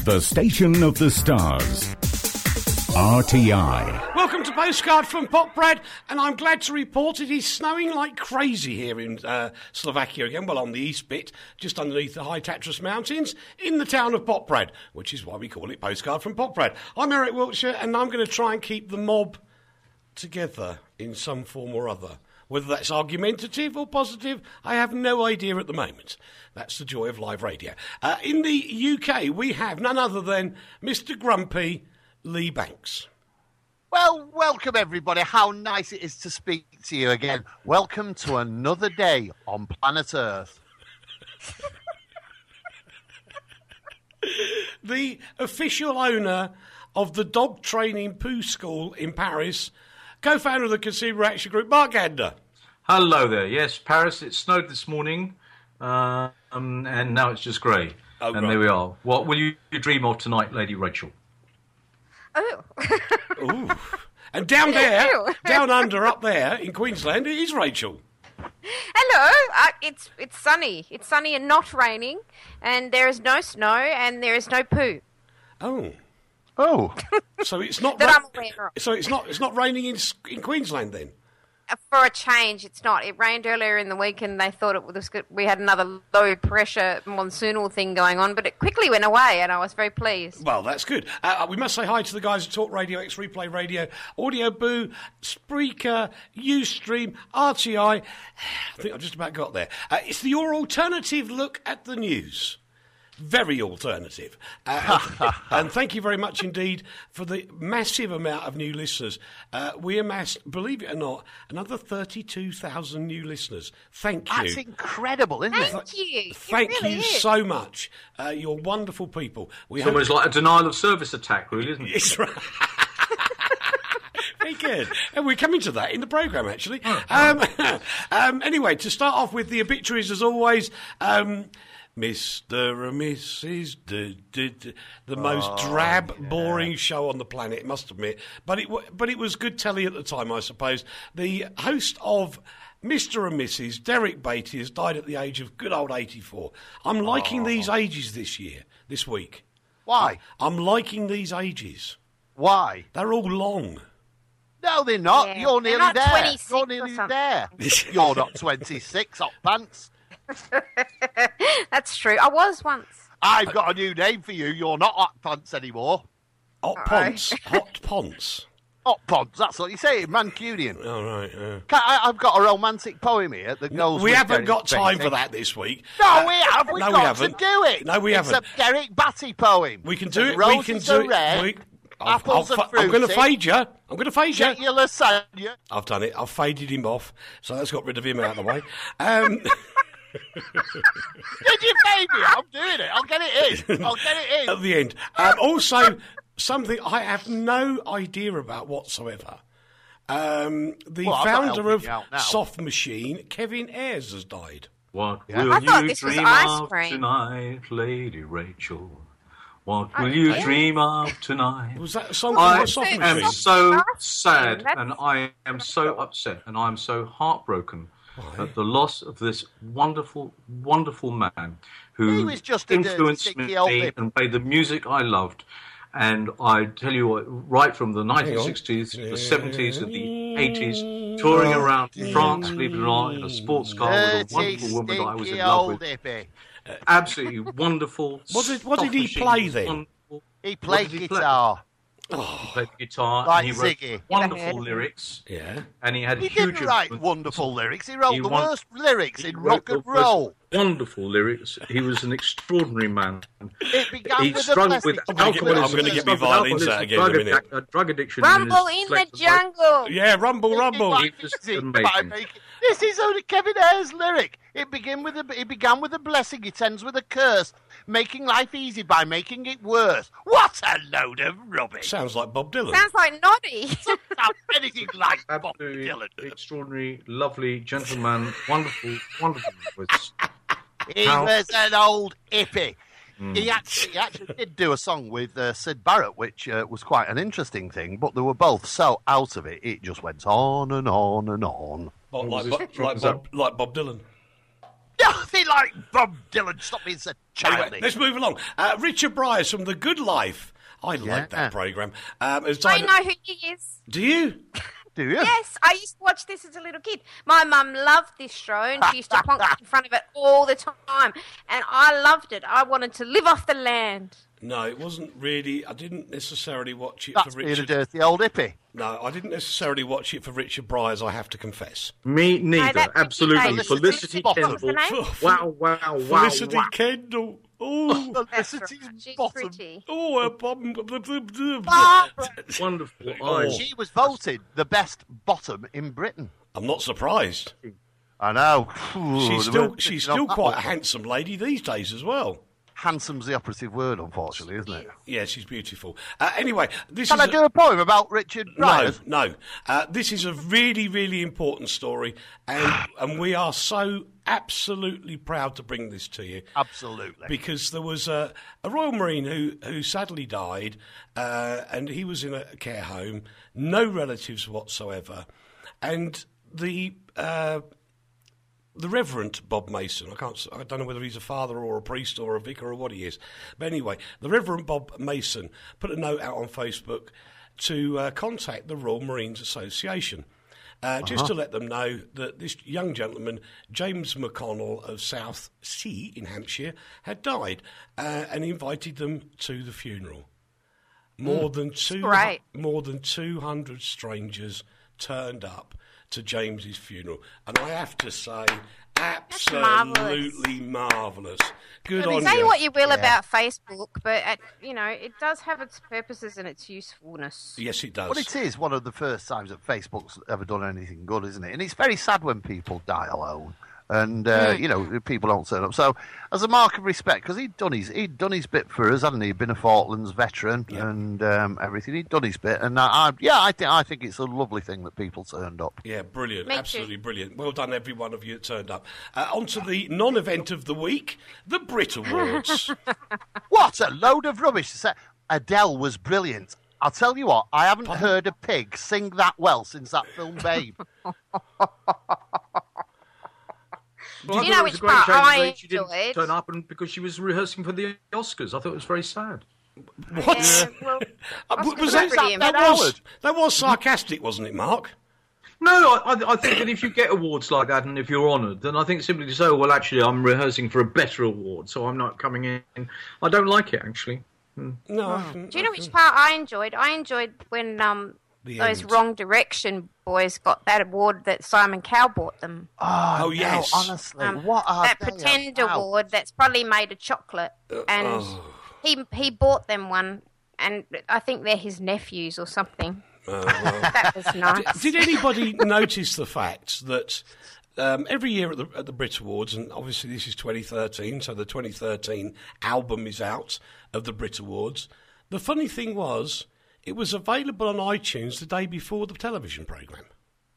The station of the stars. RTI. Welcome to Postcard from Poprad, and I'm glad to report it is snowing like crazy here in Slovakia again, well on the east bit, just underneath the high Tatras Mountains, in the town of Poprad, which is why we call it Postcard from Poprad. I'm Eric Wiltshire, and I'm going to try and keep the mob together in some form or other. Whether that's argumentative or positive, I have no idea at the moment. That's the joy of live radio. In the UK, we have none other than Mr. Grumpy Lee Banks. Well, welcome everybody. How nice it is to speak to you again. Welcome to another day on planet Earth. The official owner of the dog training poo school in Paris, co-founder of the Consumer Action Group, Mark Gander. Hello there. Yes, Paris, it snowed this morning, and now it's just grey. Oh, and right. there we are. What will you dream of tonight, Lady Rachel? Oh. Ooh. And down there, Ew. down under, up there in Queensland, it is Rachel. Hello. It's sunny. It's sunny and not raining, and there is no snow, and there is no poo. Oh, so it's not. That I'm aware of. So it's not raining in Queensland then. For a change, it's not. It rained earlier in the week, and they thought it was good. We had another low pressure monsoonal thing going on, but it quickly went away, and I was very pleased. Well, that's good. We must say hi to the guys at Talk Radio, X Replay Radio, Audio Boo, Spreaker, Ustream, RTI. I think I've just about got there. It's your alternative look at the news. Very alternative. And thank you very much indeed for the massive amount of new listeners. We amassed, believe it or not, another 32,000 new listeners. Thank you. That's incredible, isn't it? Thank you. Thank It really you is. so much. You're wonderful people. It's almost like a denial of service attack, really, isn't it? It's right. Very good. And we're coming to that in the programme, actually. Anyway, to start off with the obituaries, as always, Mr. and Mrs. The most drab, boring show on the planet, I must admit. But it was good telly at the time, I suppose. The host of Mr. and Mrs. Derek Beatty has died at the age of good old 84. I'm liking these ages this week. Why? I'm liking these ages. Why? They're all long. No, they're not. Yeah. You're They're nearly not there. 26 You're or nearly something. there. You're not 26, hot pants. That's true. I was once. I've got a new name for you. You're not hot pants anymore. Hot Ponce. Hot Ponce. Hot pants, that's what you say in Mancunian. All right, yeah. I've got a romantic poem here that goes We with haven't Derek got time Beatty. for that this week. No, we have. We've no, we got haven't. to do it. No, we it's haven't. a Derek Batty poem. We can do it. Roses We can do are red, it. apples are I'm going to fruity. fade you. I'm going to fade you. Get your lasagna. I've done it. I've faded him off, so that's got rid of him out of the way. Did you fade me? I'm doing it. I'll get it in. At the end. Also, something I have no idea about whatsoever. The Well, I'm not founder helping of you out now. Soft Machine, Kevin Ayres, has died. What Yeah. will I thought you this was dream ice of cream. tonight, Lady Rachel? What will you dream of tonight? Was that a song I from Soft am Machine? so Ice sad, cream, and I am so upset, and I am so heartbroken at the loss of this wonderful, wonderful man He who was just a influenced sticky old me lip. and played the music I loved. And I tell you what, right from the 1960s, the 70s, and the 80s, touring around France, believe it or not, in a sports car with a Dirty, wonderful woman that I was in stinky love old with. hippie. Absolutely wonderful. What did he Soft play Machine, then? wonderful. He played did he play? guitar. He played the guitar, Like and he wrote Ziggy. wonderful lyrics, Yeah. and he had He huge didn't write influence. wonderful lyrics. He wrote He the won- worst lyrics He in wrote rock the and most roll. Wonderful lyrics. He was an extraordinary man. It began He with a struggled blessing. with I'm gonna get alcoholism. my violins out again in a minute. Drug addiction. Rumble in the jungle. Yeah, Rumble. He was amazing. This is only Kevin Ayres' lyric. It began with a blessing. It ends with a curse. Making life easy by making it worse. What a load of rubbish! Sounds like Bob Dylan. Sounds like Noddy. Sounds anything like Bob Absolutely Dylan. extraordinary, lovely gentleman. Wonderful, wonderful voice. He How- was an old hippie. He actually did do a song with Sid Barrett, which was quite an interesting thing, but they were both so out of it, it just went on and on and on. Like was Bob that? Dylan. Nothing like Bob Dylan. Stop being so childish. Anyway, let's move along. Richard Bryars from The Good Life. I like that programme. I know who he is. Do you? Do you? Yes, I used to watch this as a little kid. My mum loved this show, and she used to plonk in front of it all the time. And I loved it. I wanted to live off the land. No, it wasn't really. I didn't necessarily watch it That's for being Richard. a dirty old hippie. No, I didn't necessarily watch it for Richard Bryars, I have to confess. Me neither. that's Absolutely. Ricky Felicity Bottom. Kendall. What's the name? Wow. Felicity Kendall. Oh, Felicity's She's bottom. pretty. Wonderful. She was voted the best bottom in Britain. I'm not surprised. I know. She's still quite a handsome lady these days as well. Handsome's the operative word, unfortunately, isn't it? Yeah, she's beautiful. Anyway, this Can is I do a poem about Richard Bryars? No. This is a really, really important story, and we are so absolutely proud to bring this to you. Absolutely. Because there was a Royal Marine who sadly died, and he was in a care home, no relatives whatsoever, and the Reverend Bob Mason, I don't know whether he's a father or a priest or a vicar or what he is, but anyway, the Reverend Bob Mason put a note out on Facebook to contact the Royal Marines Association, just to let them know that this young gentleman, James McConnell of South Sea in Hampshire, had died, and he invited them to the funeral. More than 200 strangers turned up to James's funeral, and I have to say, absolutely marvellous. Good on you. Say what you will about Facebook, but it does have its purposes and its usefulness. Yes, it does. Well, it is one of the first times that Facebook's ever done anything good, isn't it? And it's very sad when people die alone. And, people don't turn up. So, as a mark of respect, because he'd done his bit for us, hadn't he? He'd been a Falklands veteran and everything. He'd done his bit. And, I think it's a lovely thing that people turned up. Yeah, brilliant. Me Absolutely too. brilliant. Well done, every one of you that turned up. On to the non-event of the week, the Brit Awards. What a load of rubbish to say. Adele was brilliant. I'll tell you what, I haven't heard a pig sing that well since that film Babe. Well, Do you know which part I she didn't enjoyed? turn up because she was rehearsing for the Oscars. I thought it was very sad. What? Well, Was Oscars are pretty that was sarcastic, wasn't it, Mark? No, I think that if you get awards like that and if you're honoured, then I think simply to say, well, actually, I'm rehearsing for a better award, so I'm not coming in. I don't like it, actually. No. Do you know which part I enjoyed? I enjoyed when those end. Wrong Direction boys got that award that Simon Cowell bought them. Oh, yes. No, honestly, what are That they Pretend about? award that's probably made of chocolate. And he bought them one, and I think they're his nephews or something. That was nice. Did anybody notice the fact that every year at the Brit Awards, and obviously this is 2013, so the 2013 album is out of the Brit Awards. The funny thing was, it was available on iTunes the day before the television programme.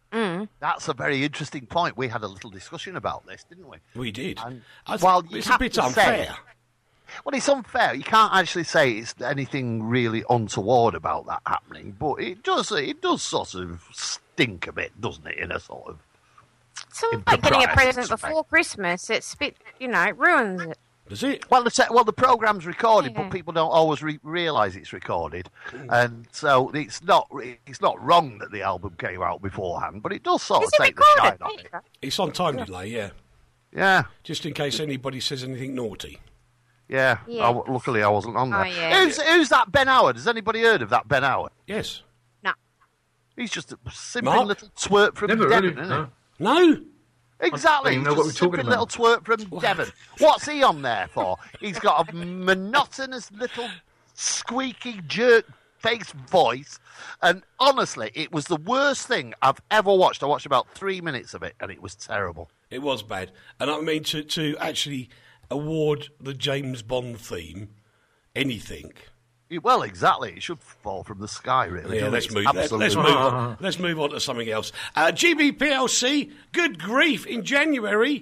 That's a very interesting point. We had a little discussion about this, didn't we? We did. And- I think well, you it's a have bit to unfair. say- Well, it's unfair. You can't actually say it's anything really untoward about that happening, but it does sort of stink a bit, doesn't it, in a sort of... It's all like getting a present Impropriety. before Christmas. It's a bit, it ruins it. Does it? Well, the programme's recorded, Yeah. but people don't always realise it's recorded, and so it's not wrong that the album came out beforehand, but it does sort Is of it take the shine recorded? off it. It's on time delay, yeah. Yeah, Just in case anybody says anything naughty. yeah. Yeah. Luckily, I wasn't on there. Oh, yeah. Who's that Ben Howard? Has anybody heard of that Ben Howard? Yes. No. He's just a simping Mark? little twerp from Never Devon, really. isn't No. he? No? Exactly. I don't even know He's what just we're a talking simping little twerp from Devon. What's he on there for? He's got a monotonous little squeaky jerk face voice, and honestly, it was the worst thing I've ever watched. I watched about 3 minutes of it, and it was terrible. It was bad. And I mean, to actually award the James Bond theme anything. Well, exactly. It should fall from the sky, really. Yeah, doesn't let's it? move. It's Let's absolutely- move on. Let's move on to something else. GBPLC, good grief! In January,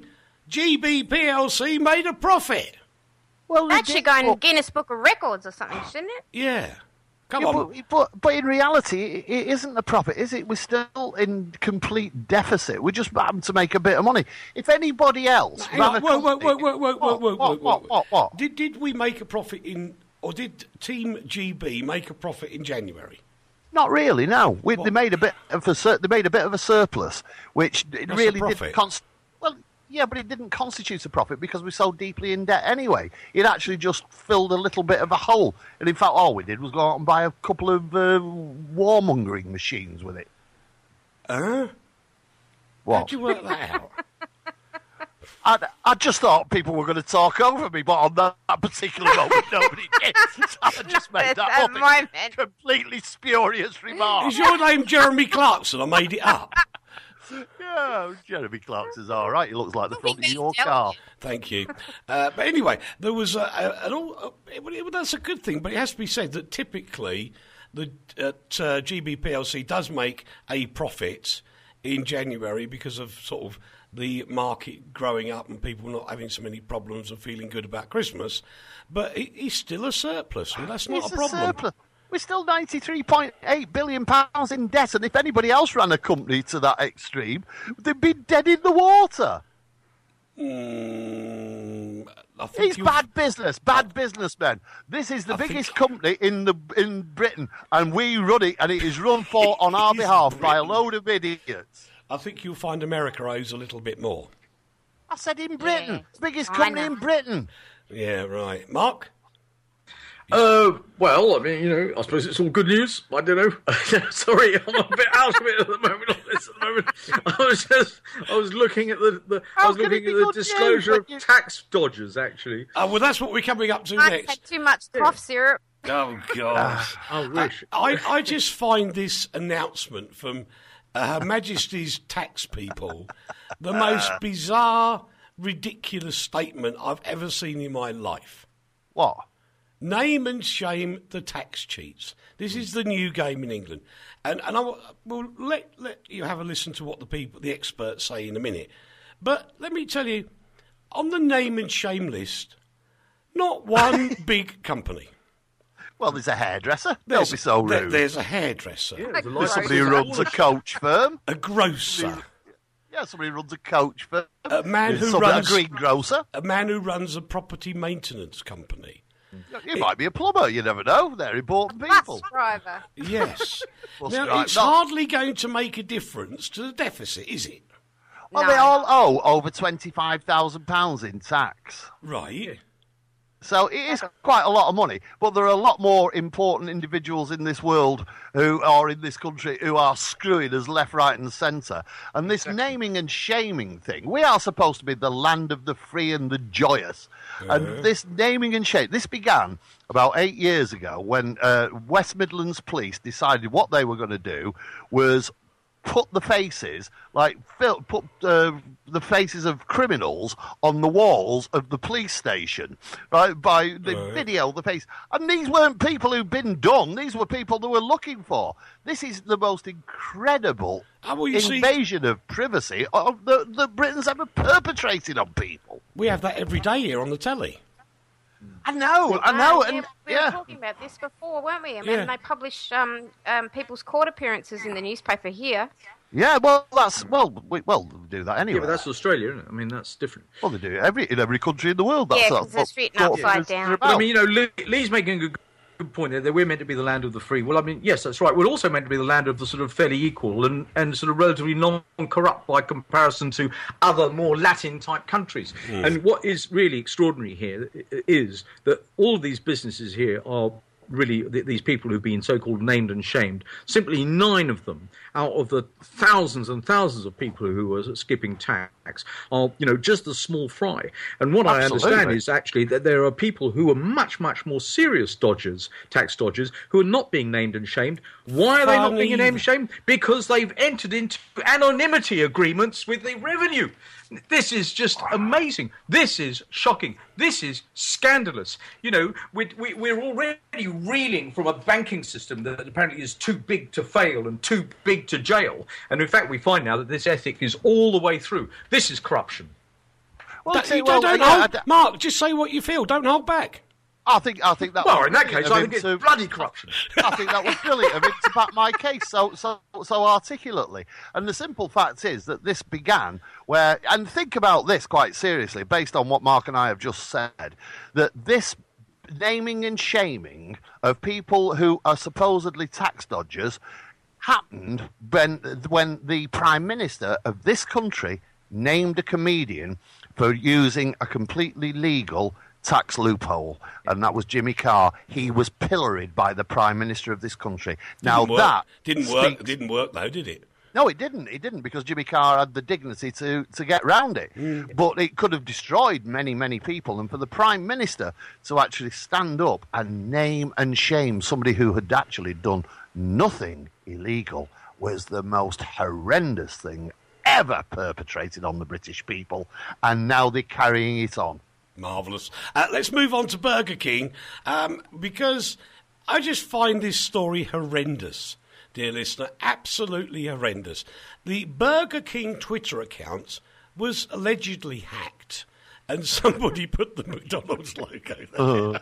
GBPLC made a profit. Well, That should go in Guinness Book of Records or something, shouldn't it? Yeah. Come on. But in reality, it isn't a profit, is it? We're still in complete deficit. We just happen to make a bit of money. If anybody else... What? Did we make a profit or did Team GB make a profit in January? Not really, no. They made a bit of a surplus, which That's really a profit. didn't... Yeah, but it didn't constitute a profit because we're so deeply in debt anyway. It actually just filled a little bit of a hole. And in fact, all we did was go out and buy a couple of warmongering machines with it. What? How'd you work that out? I just thought people were going to talk over me, but on that particular moment, nobody did. So I just made that up. It's a completely spurious remark. Is your name Jeremy Clarkson? I made it up. Yeah, Jeremy Clarkson's all right. He looks like the front of your car. Thank you. But anyway, there was that's a good thing, but it has to be said that typically the GB PLC does make a profit in January because of sort of the market growing up and people not having so many problems and feeling good about Christmas. But it's still a surplus, and that's not a problem. Surplus. We're still £93.8 billion in debt, and if anybody else ran a company to that extreme, they'd be dead in the water. It's bad business, bad businessmen. This is the biggest company in Britain, and we run it, and it is run on our behalf by a load of idiots. I think you'll find America owes a little bit more. I said in Britain. It's the biggest company in Britain. Yeah, right. Mark? Well, I mean, I suppose it's all good news. I don't know. Sorry, I'm a bit out of it at the moment. I was looking at the disclosure of tax dodgers, actually. Oh, well, that's what we're coming up to I next. had too much cough syrup. Oh, God. I wish. I just find this announcement from Her Majesty's tax people the most bizarre, ridiculous statement I've ever seen in my life. What? Name and shame the tax cheats. This is the new game in England. And we'll let you have a listen to what the experts say in a minute. But let me tell you, on the name and shame list, not one big company. Well, there's a hairdresser. Don't be so rude. There's a hairdresser. Yeah, there's somebody who runs a coach firm. A grocer. Yeah, somebody who runs a coach firm. A greengrocer. A man who runs a property maintenance company. You might be a plumber, you never know. They're important people. Bus driver. Yes. Now, it's hardly going to make a difference to the deficit, is it? Well, they all owe over £25,000 in tax. Right. So it is quite a lot of money, but there are a lot more important individuals in this world who are in this country who are screwing us left, right and centre. And this naming and shaming thing, we are supposed to be the land of the free and the joyous. And this naming and shaming, this began about 8 years ago when West Midlands Police decided what they were going to do was put the faces, the faces of criminals on the walls of the police station, right? By the video, the face. And these weren't people who'd been done. These were people they were looking for. This is the most incredible invasion of privacy that Britain's ever perpetrated on people. We have that every day here on the telly. I know. We were talking about this before, weren't we? I mean, they publish people's court appearances in the newspaper here. Yeah, well, we do that anyway. Yeah, but that's Australia, isn't it? I mean, that's different. Well, they do it in every country in the world. Yeah, because it's written upside down. But I mean, Lee's making a good point there, that we're meant to be the land of the free. Well, I mean, yes, that's right. We're also meant to be the land of the sort of fairly equal and sort of relatively non-corrupt by comparison to other more Latin-type countries. And what is really extraordinary here is that all of these businesses here are really these people who've been so-called named and shamed. Simply 9 of them out of the thousands and thousands of people who are skipping tax are, just a small fry. And what I understand is actually that there are people who are much, much more serious tax dodgers, who are not being named and shamed. Why are they not being named and shamed? Because they've entered into anonymity agreements with the revenue. This is just amazing. This is shocking. This is scandalous. We're already reeling from a banking system that apparently is too big to fail and too big to jail. And in fact, we find now that this ethic is all the way through. This is corruption. Mark, just say what you feel. Don't hold back. I think that. Well, was in that brilliant case, of I him think it's to- bloody corruption. I think that was brilliant of him to back my case so articulately. And the simple fact is that this began where, and think about this quite seriously, based on what Mark and I have just said, that this naming and shaming of people who are supposedly tax dodgers happened when the Prime Minister of this country named a comedian for using a completely legal tax loophole, and that was Jimmy Carr. He was pilloried by the Prime Minister of this country. Now that didn't work. Didn't work though, did it? No, it didn't. It didn't, because Jimmy Carr had the dignity to get round it. But it could have destroyed many, many people. And for the Prime Minister to actually stand up and name and shame somebody who had actually done nothing illegal was the most horrendous thing ever perpetrated on the British people. And now they're carrying it on. Marvellous. Let's move on to Burger King, because I just find this story horrendous, dear listener, absolutely horrendous. The Burger King Twitter account was allegedly hacked, and somebody put the McDonald's logo there.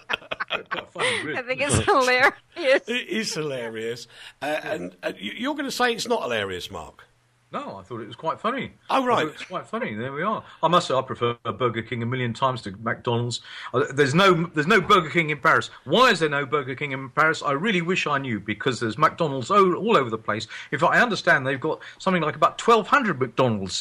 I think it's hilarious. It is hilarious. And you're going to say it's not hilarious, Mark? No, I thought it was quite funny. Oh, right. I thought it was quite funny. There we are. I must say I prefer Burger King a million times to McDonald's. There's no Burger King in Paris. Why is there no Burger King in Paris? I really wish I knew, because there's McDonald's all over the place. In fact, I understand they've got something like about 1,200 McDonald's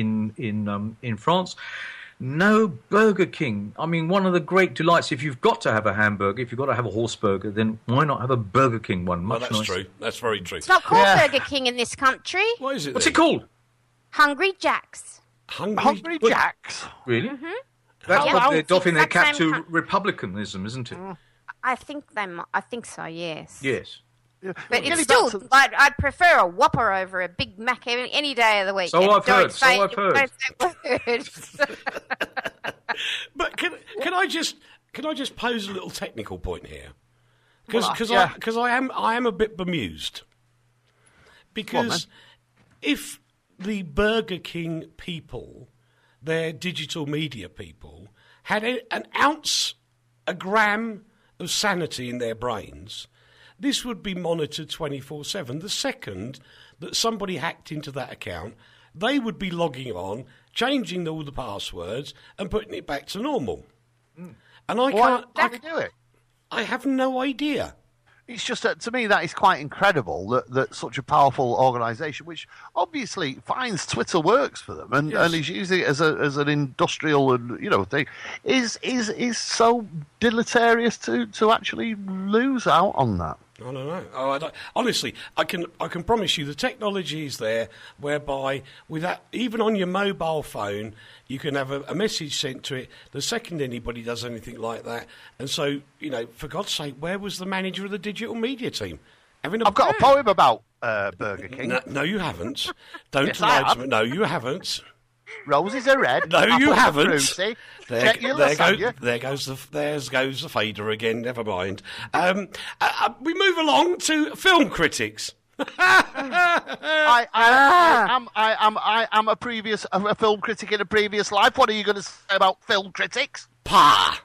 in France. No Burger King. I mean, one of the great delights, if you've got to have a hamburger, if you've got to have a horse burger, then why not have a Burger King one? Well, that's true. That's very true. It's not called Burger King in this country. What is it? What's then? it called? Hungry Jack's. Hungry Jacks. Really? Mm-hmm. That's Yeah, what they're it's the doffing their exact cap same to republicanism, isn't it? I think so. Yes. Yes. But it's still, I'd prefer a Whopper over a Big Mac any day of the week. So And I've don't heard, so say- I've heard. Don't say words. But can I just pose a little technical point here? Because yeah. I am a bit bemused. Because if the Burger King people, their digital media people, had a gram of sanity in their brains, this would be monitored 24/7. The second that somebody hacked into that account, they would be logging on, changing all the passwords, and putting it back to normal. And Why did they do it? I have no idea. It's just that, to me, that is quite incredible that such a powerful organisation, which obviously finds Twitter works for them and is using it as an industrial thing, is so deleterious to actually lose out on that. I don't know. Honestly, I can promise you the technology is there whereby with that, even on your mobile phone, you can have a message sent to it the second anybody does anything like that. And so, for God's sake, where was the manager of the digital media team? I've got a poem about Burger King. No, you haven't. Don't Yes, lie I to me. No, you haven't. Roses are red. No, you apples are haven't. fruity. Check your lasagna. There goes the fader again. Never mind. We move along to film critics. I am a film critic in a previous life. What are you going to say about film critics? Pa.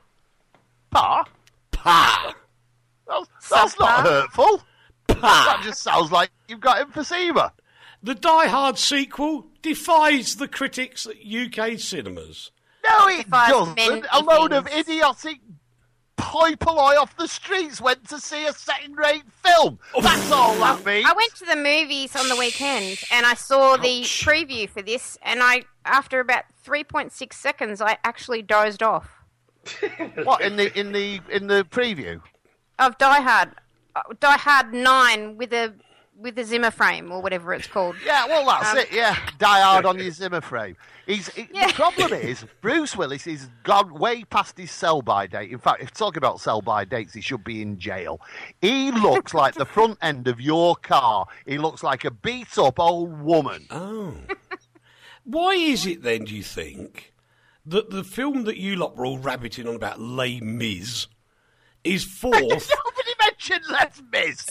That's not hurtful. That just sounds like you've got emphysema. The Die Hard sequel defies the critics at UK cinemas. No, it Defies doesn't. many A load of things. idiotic poipoloi off the streets went to see a second-rate film. That's all that means. I went to the movies on the weekend and I saw the preview for this, and after about 3.6 seconds, I actually dozed off. What in the preview? Of Die Hard 9 with a Zimmer frame or whatever it's called. Yeah, well, that's it. Yeah, Die Hard on your Zimmer frame. The problem is Bruce Willis has gone way past his sell-by date. In fact, if talking about sell-by dates, he should be in jail. He looks like the front end of your car. He looks like a beat-up old woman. Oh. Why is it then, do you think, that the film that you lot were all rabbiting on about, Les Mis, is fourth? Nobody mentioned Les Mis.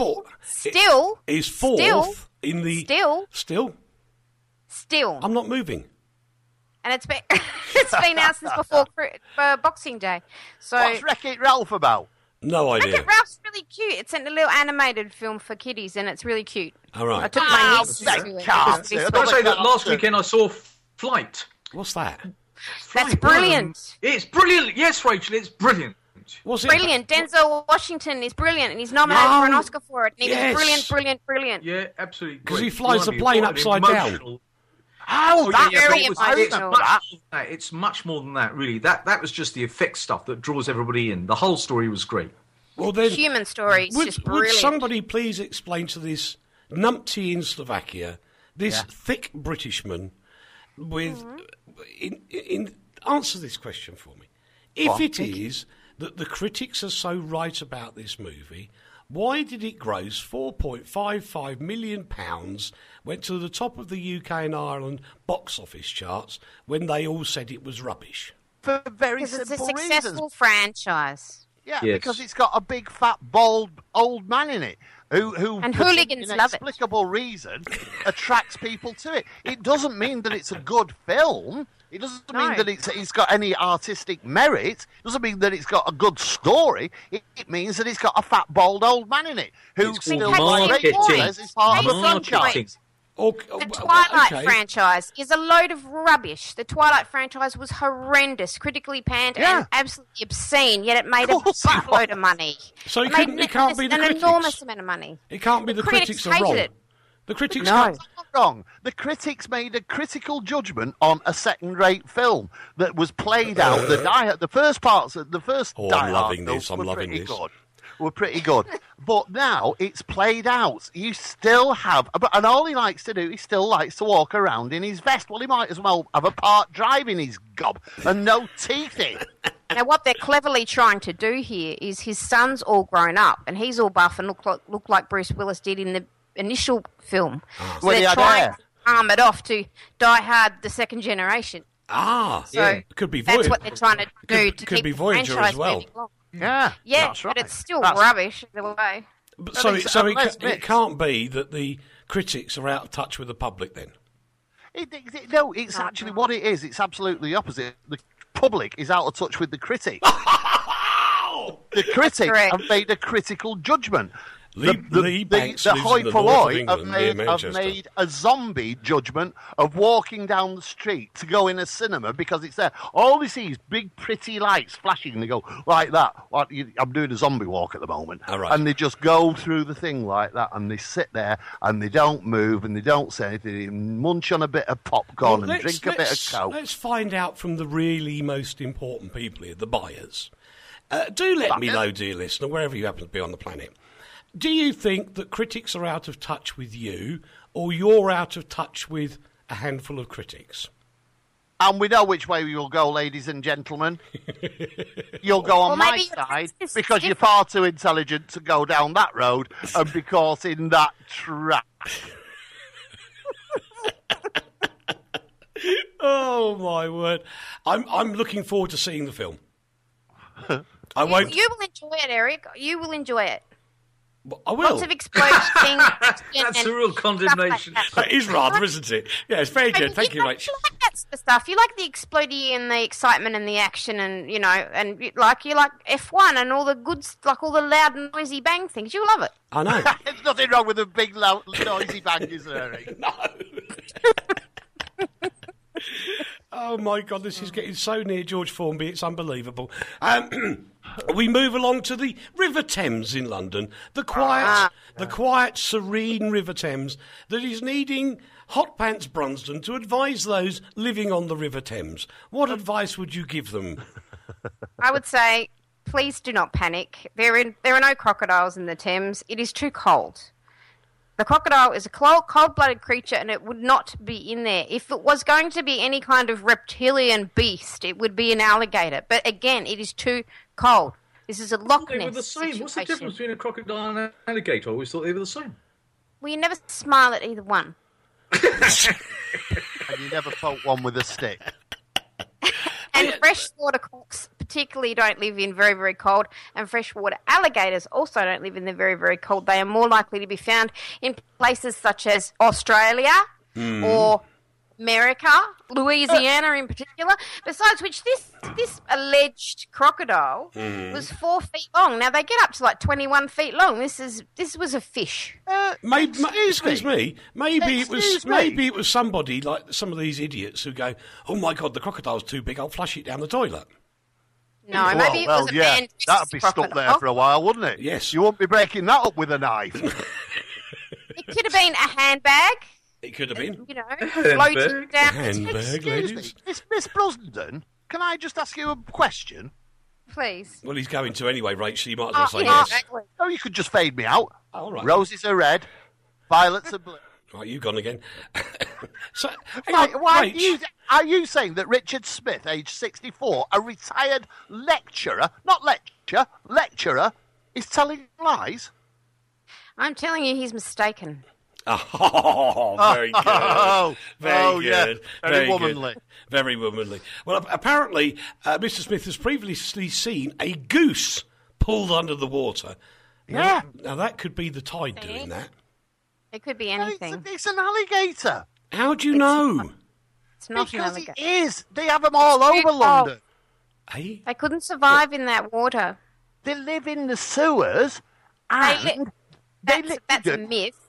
Is fourth in the... Still. I'm not moving. And it's been out since before Boxing Day. So What's Wreck-It Ralph about? No idea. Wreck-It Ralph's really cute. It's a little animated film for kiddies, and it's really cute. All right. I took my niece to that it. can't It's see really it. I sweet. say that last weekend I saw Flight. What's that? That's brilliant. It's brilliant. Yes, Rachel, it's brilliant. What's it? Brilliant. Denzel Washington is brilliant, and he's nominated for an Oscar for it. And he Yes. was brilliant. Yeah, absolutely. 'Cause great. he flies the Blimey, plane what an upside down. emotional- Oh, that's yeah, very it. emotional. I It's remember much that. more than that. It's much more than that, really. That was just the effect stuff that draws everybody in. The whole story was great. Well, then, Human story is just would brilliant. somebody please explain to this numpty in Slovakia, this thick Britishman, with answer this question for me. If it is that the critics are so right about this movie, why did it gross £4.55 million, went to the top of the UK and Ireland box office charts when they all said it was rubbish? For very Because it's a simple successful reasons. franchise. Yeah, Yes. because it's got a big, fat, bald old man in it who And for hooligans some love it. inexplicable reason, attracts people to it. It doesn't mean that it's a good film. It doesn't mean that it's got any artistic merit. It doesn't mean that it's got a good story. It means that it's got a fat, bald old man in it who It's still, called like Rachel marketing. says, is part of a Marketing. franchise. The Twilight franchise is a load of rubbish. The Twilight franchise was horrendous, critically panned, Yeah. and absolutely obscene, yet it made a Of course it buttload of money. So it made couldn't- it can't be the an critics. enormous amount of money. It can't be the critics are hated wrong. it. The critics No. can't. Not wrong. The critics made a critical judgment on a second-rate film that was played out. The first parts, the first Oh, I'm Die Hard loving films this, I'm were loving pretty this. good. Were pretty good, but now it's played out. You still have, and all he likes to do, he still likes to walk around in his vest. Well, he might as well have a part drive in his gob and no teeth in. Now, what they're cleverly trying to do here is his son's all grown up, and he's all buff and look like Bruce Willis did in the initial film. So When he they're had trying hair. to arm it off to Die Hard, the second generation. So could be That's Voyager. what they're trying to do to could keep be the Voyager franchise as well. moving along. Yeah, Yeah, that's right. but it's still That's- rubbish either way. But Well, so it's- so let's it mix. can't be that the critics are out of touch with the public then. No, it's actually what it is. It's absolutely the opposite. The public is out of touch with the critic. The critics correct. have made a critical judgment. Lee Banks the lives hoi in the north of polloi England, near have Manchester. made a zombie judgment of walking down the street to go in a cinema because it's there. All they see is big, pretty lights flashing, and they go like that. I'm doing a zombie walk at the moment, All right. and they just go through the thing like that, and they sit there and they don't move and they don't say anything. They munch on a bit of popcorn Well, and drink a bit of coke. Let's find out from the really most important people here, the buyers. Do let me know, dear listener, wherever you happen to be on the planet. Do you think that critics are out of touch with you, or you're out of touch with a handful of critics? And we know which way you'll go, ladies and gentlemen. You'll go on Well, my maybe your side taste is because you're different. far too intelligent to go down that road and be caught in that trap. Oh my word! I'm looking forward to seeing the film. I won't. You will enjoy it, Eric. You will enjoy it. I will. Lots of explosions. That's a real condemnation. It is rather, isn't it? Yeah, it's very good. Thank you, Rach. You like that sort of stuff. You like the explodey and the excitement and the action, and you like F1 and all the good, like all the loud, noisy bang things. You love it. I know. There's nothing wrong with a big, loud, noisy bang, is there, Eric? No. Oh my God, this is getting so near George Formby, it's unbelievable. We move along to the River Thames in London, the quiet, serene River Thames that is needing Hot Pants Brunsden to advise those living on the River Thames. What advice would you give them? I would say, please do not panic. There are no crocodiles in the Thames. It is too cold. The crocodile is a cold-blooded creature, and it would not be in there. If it was going to be any kind of reptilian beast, it would be an alligator. But again, it is too cold. This is a Loch They Ness were the same. situation. What's the difference between a crocodile and an alligator? I always thought they were the same. Well, you never smile at either one. And you never poke one with a stick. And freshwater crocs particularly don't live in very, very cold, and freshwater alligators also don't live in the very, very cold. They are more likely to be found in places such as Australia or America, Louisiana in particular. Besides which, this alleged crocodile was 4 feet long. Now they get up to like 21 feet long. This was a fish. Excuse me. Maybe it was somebody like some of these idiots who go, "Oh my God, the crocodile's too big. I'll flush it down the toilet." No, maybe it was a man. That'd be stuck there for a while, wouldn't it? Yes. You won't be breaking that up with a knife. It could have been a handbag. It could have been. You know, floating down. Handbag, ladies. Miss Brosnan, can I just ask you a question? Please. Well, he's going to anyway, Rachel. You might as well say yeah, yes. exactly. Oh, you could just fade me out. All right. Roses are red, violets are blue. Right, you've gone again. So, Why are you saying that Richard Smith, age 64, a retired lecturer, lecturer, is telling lies? I'm telling you, he's mistaken. Oh, very good. Very good. Very womanly. Good. Very womanly. Well, apparently, Mr. Smith has previously seen a goose pulled under the water. Yeah. Now, that could be the tide doing that. It could be anything. It's an alligator. How do you know? It's not an Because alligator. it is. They have them all over London. Hey? They couldn't survive in that water. They live in the sewers. And That's a myth.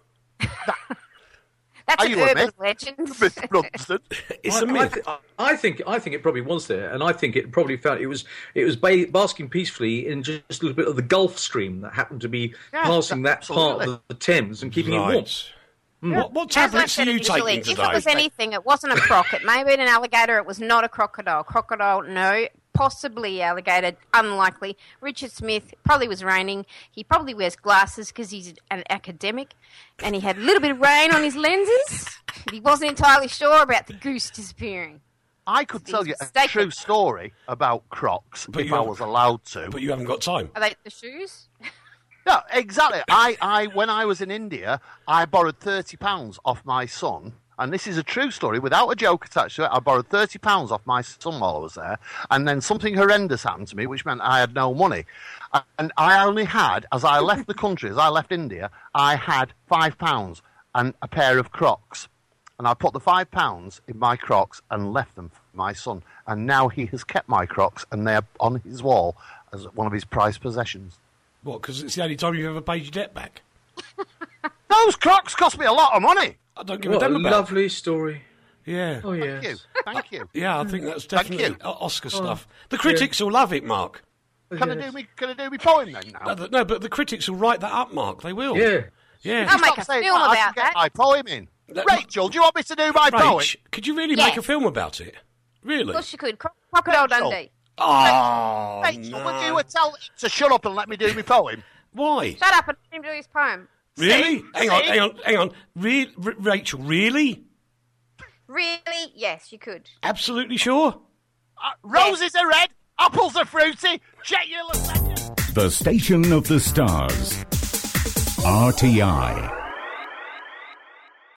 That's Are an you a urban myth? legend. Miss Brunson. It's a myth. I think it probably was there, and I think it probably found it was basking peacefully in just a little bit of the Gulf Stream that happened to be passing that part of the Thames and keeping it warm. What As I tablets are said you initially, taking if today? it was anything, it wasn't a croc. It may have been an alligator. It was not a crocodile. Crocodile, no. Possibly alligator, unlikely. Richard Smith, probably was raining. He probably wears glasses because he's an academic, and he had a little bit of rain on his lenses. But he wasn't entirely sure about the goose disappearing. I could tell you a true story about Crocs if I was allowed to. But you haven't got time. Are they the shoes? No, exactly. I when I was in India, I borrowed £30 off my son, and this is a true story without a joke attached to it. I borrowed £30 off my son while I was there, and then something horrendous happened to me, which meant I had no money. And I only had, as I left the country, as I left India, I had £5 and a pair of Crocs. And I put the £5 in my Crocs and left them for my son. And now he has kept my Crocs, and they're on his wall as one of his prized possessions. What, because it's the only time you've ever paid your debt back? Those Crocs cost me a lot of money. I don't give a What damn a about. lovely story. Yeah. Oh, yes. Thank you. Thank you. Yeah, I think that's Thank definitely you. Oscar stuff. The critics will love it, Mark. Can I do me poem then now? No, but the critics will write that up, Mark. They will. Yeah. Yeah. I'll make Stop a saying film that. I about can get that. my poem in. That- Rachel, do you want me to do my poem? Rach, could you really Yes. make a film about it? Really? Of course you could. Crocodile Rachel. Dundee. Oh, Rachel, no. would you tell him to shut up and let me do my poem? Why? Shut up and let him do his poem. Really? See? Hang on. Rachel, really? Really? Yes, you could. Absolutely sure? Roses are red, apples are fruity. Check your legend. The Station of the Stars. RTI.